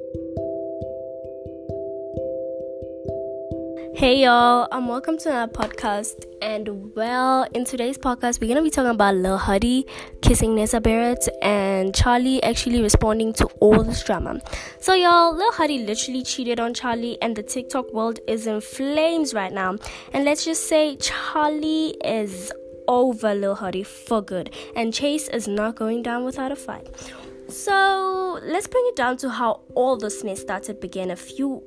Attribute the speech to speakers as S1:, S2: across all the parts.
S1: Hey y'all, welcome to another podcast, and in today's podcast we're gonna be talking about Lil Huddy kissing Nessa Barrett and Charlie actually responding to all this drama. So y'all, Lil Huddy literally cheated on Charlie and the TikTok world is in flames right now, and let's just say Charlie is over Lil Huddy for good and Chase is not going down without a fight. So let's bring it down to how all this mess began a few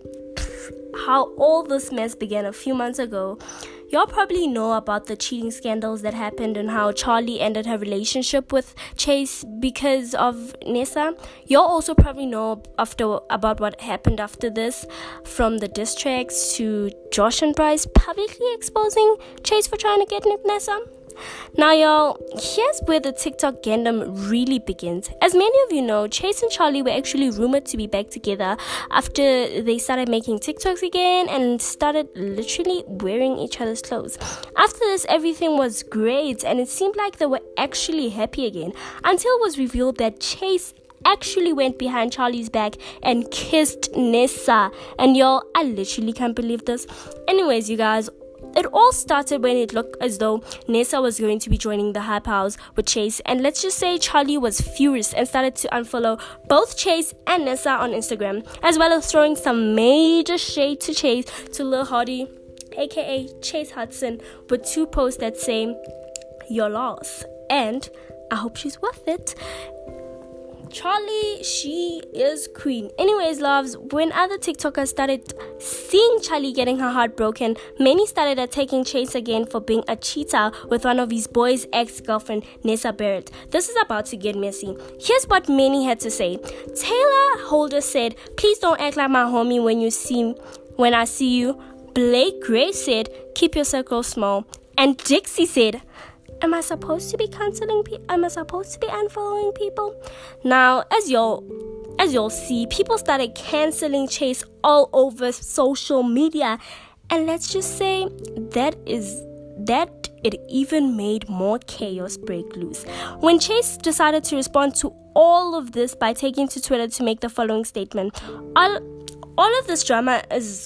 S1: months ago. Y'all probably know about the cheating scandals that happened and how Charlie ended her relationship with Chase because of Nessa. Y'all also probably know about what happened after this, from the diss tracks to Josh and Bryce publicly exposing Chase for trying to get Nessa. Now y'all, here's where the TikTok gandom really begins. As many of you know, Chase and Charlie were actually rumored to be back together after they started making TikToks again and started literally wearing each other's clothes. After this, everything was great and it seemed like they were actually happy again, until it was revealed that Chase actually went behind Charlie's back and kissed Nessa. And y'all, I literally can't believe this. Anyways, you guys, it all started when it looked as though Nessa was going to be joining the Hype House with Chase, and let's just say Charlie was furious and started to unfollow both Chase and Nessa on Instagram, as well as throwing some major shade to Lil Huddy, aka Chase Hudson, with 2 posts that say "Your loss" and "I hope she's worth it." Charlie, she is queen. Anyways, loves, when other TikTokers started seeing Charlie getting her heart broken, many started attacking Chase again for being a cheater with one of his boys' ex-girlfriend, Nessa Barrett. This is about to get messy. Here's what many had to say. Taylor Holder said, "Please don't act like my homie when I see you." Blake Gray said, "Keep your circle small." And Dixie said, Am I supposed to be canceling people? Am I supposed to be unfollowing people? Now, as you'll see, people started canceling Chase all over social media, and let's just say that it even made more chaos break loose when Chase decided to respond to all of this by taking to Twitter to make the following statement. All of this drama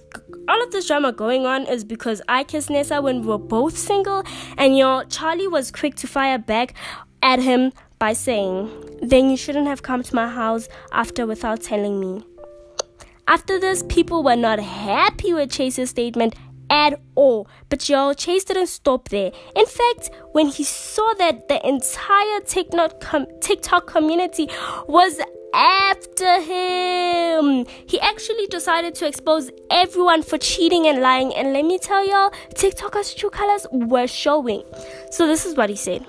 S1: going on is because I kissed Nessa when we were both single, and Charlie was quick to fire back at him by saying, "Then you shouldn't have come to my house after without telling me." After this, people were not happy with Chase's statement at all, but Chase didn't stop there. In fact, when he saw that the entire TikTok community was after him, he actually decided to expose everyone for cheating and lying, and let me tell y'all, TikTokers' true colors were showing. So this is what he said: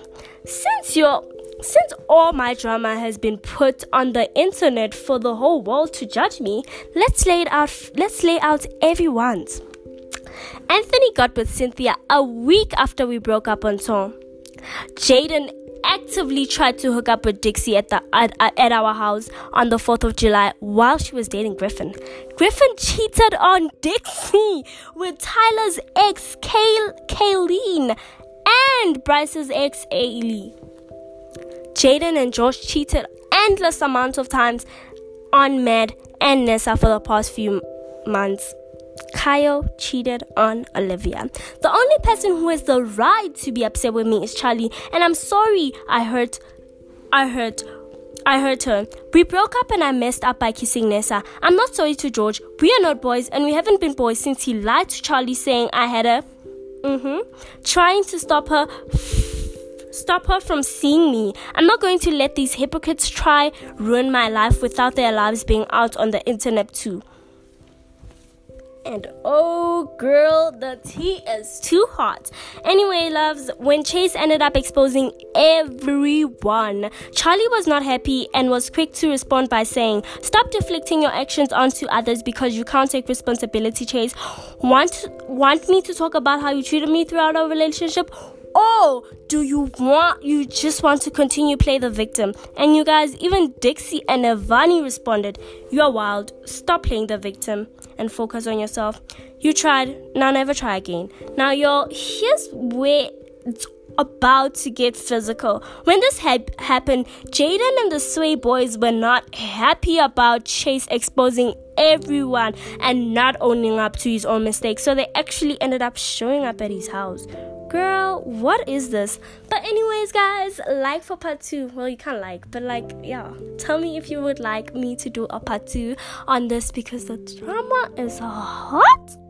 S1: Since all my drama has been put on the internet for the whole world to judge me, let's lay out everyone's. Anthony got with Cynthia a week after we broke up on tour. Jaden actively tried to hook up with Dixie at our house on the 4th of July while she was dating Griffin. Griffin cheated on Dixie with Tyler's ex, Kayleen, and Bryce's ex, Ailey. Jaden and Josh cheated endless amounts of times on Mad and Nessa for the past few months. Kyle cheated on Olivia. The only person who has the right to be upset with me is Charlie, and I'm sorry I hurt her. We broke up and I messed up by kissing Nessa. I'm not sorry to George. We are not boys, and we haven't been boys since he lied to Charlie saying I had a trying to stop her from seeing me. I'm not going to let these hypocrites try ruin my life without their lives being out on the internet too. And oh girl, the tea is too hot. Anyway, loves, when Chase ended up exposing everyone, Charlie was not happy and was quick to respond by saying, "Stop deflecting your actions onto others because you can't take responsibility, Chase. Want me to talk about how you treated me throughout our relationship? Or do you just want to continue play the victim?" And you guys, even Dixie and Evani responded, "You are wild. Stop playing the victim and focus on yourself. You tried. Now never try again." Now, y'all, here's where it's about to get physical. When this happened, Jaden and the Sway boys were not happy about Chase exposing everyone and not owning up to his own mistakes, so they actually ended up showing up at his house. Girl, what is this? But anyways, guys, like for part 2. Well, you can't like, but yeah, tell me if you would like me to do a part 2 on this, because the drama is hot.